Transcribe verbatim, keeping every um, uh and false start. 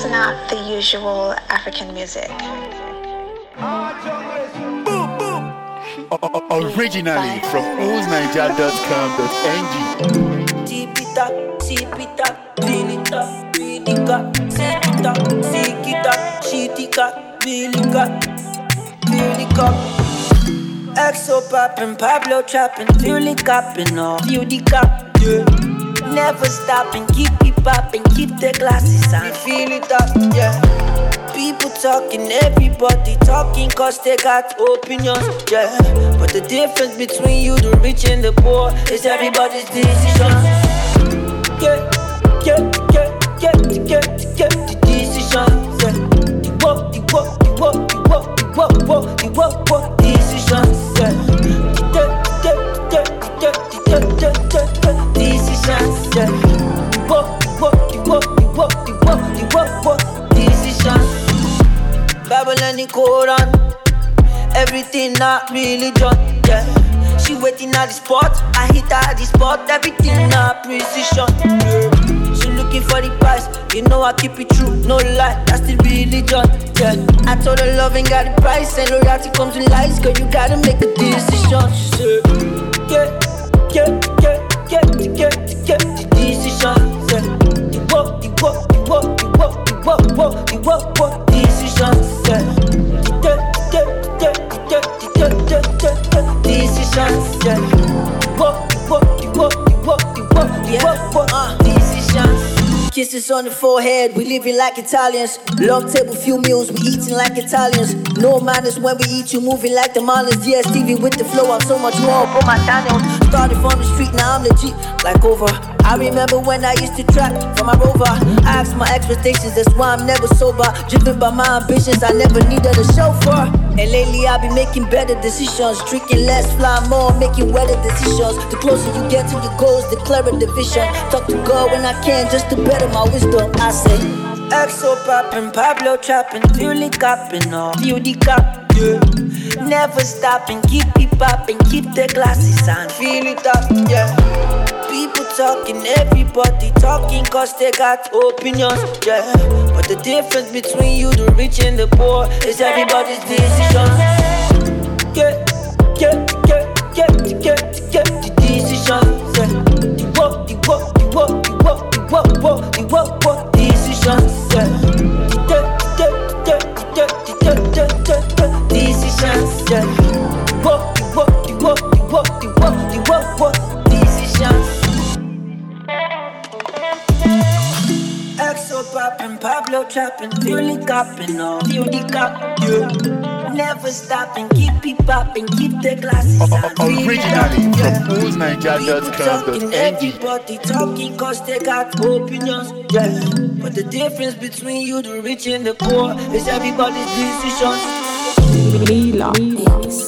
is not the usual African music. Originally from old niger dot com dot n g. Tip it up, sip it up, feel it up, feel it up, sip it up, sick it up, shit it up, feel it up, feel it up. Exo poppin', Pablo trappin', feel it coppin', oh, feel the cup, yeah. Never stoppin', keep it poppin', keep the glasses on, feel it up, yeah. People talking, everybody talking, cause they got opinions, yeah. But the difference between you, the rich and the poor, is everybody's decision. Yeah, yeah, yeah, yeah, yeah, yeah, the decisions, yeah. The walk, the walk, the walk, the walk, the walk, walk, the walk, walk, decisions, yeah. The yeah, yeah, yeah, yeah, yeah, yeah, yeah, decisions, yeah. The walk, the walk, the walk, the walk, the walk, the walk, walk, decisions. Bible and the Quran, everything not religion, yeah. She waiting at the spot, I hit her at the spot, everything not precision, yeah. She looking for the price, you know I keep it true, no lie, that's the religion, yeah. I told her love ain't got the price, and loyalty comes in lies, girl you gotta make a decision. She said, yeah, yeah, yeah, yeah, yeah, yeah, the decision, yeah. The walk, the walk, the walk, the walk, the walk, walk, the walk, walk, decisions, yeah. The yeah, yeah, yeah, yeah, yeah, yeah, decisions, yeah. The walk, the walk, the walk, the walk, the walk, the walk, walk, decisions. Kisses on the forehead, we living like Italians. Long table, few meals, we eating like Italians. No manners when we eat, you moving like the Marlins. Yeah, Stevie with the flow, I'm so much more for my Daniels. Started from the street, now I'm legit, like over. I remember when I used to trap from my rover. I asked my expectations, that's why I'm never sober. Driven by my ambitions, I never needed a chauffeur. And lately I've been making better decisions. Drinking less, fly more, making wetter decisions. The closer you get to your goals, the clearer the vision. Talk to God when I can, just to better my wisdom. I say, Exo poppin', Pablo trappin', feel it coppin', oh, feel the cup, yeah. Never stoppin', keep it poppin', keep the glasses on, feel it up, yeah. People talking, everybody talking, cause they got opinions, yeah. But the difference between you, the rich and the poor, is everybody's decision. Yeah, yeah, yeah, yeah, yeah, yeah, the decisions, yeah. The walk, the walk, the walk, the walk, the walk, walk, the walk, walk, decisions, yeah. The yeah, yeah, yeah, yeah, yeah, yeah, yeah, decisions, yeah. The walk, the walk, the walk, the walk, the walk, the walk, walk, decisions. Exo poppin', Pablo trappin', feel it coppin', oh, feel the cup, yeah. Never stoppin', keep it poppin', keep the glasses on. Originally from old niger dot com dot n g. Everybody talking cause they got opinions, yeah. But the difference between you, the rich and the poor, is everybody's decisions. Mila. Mila.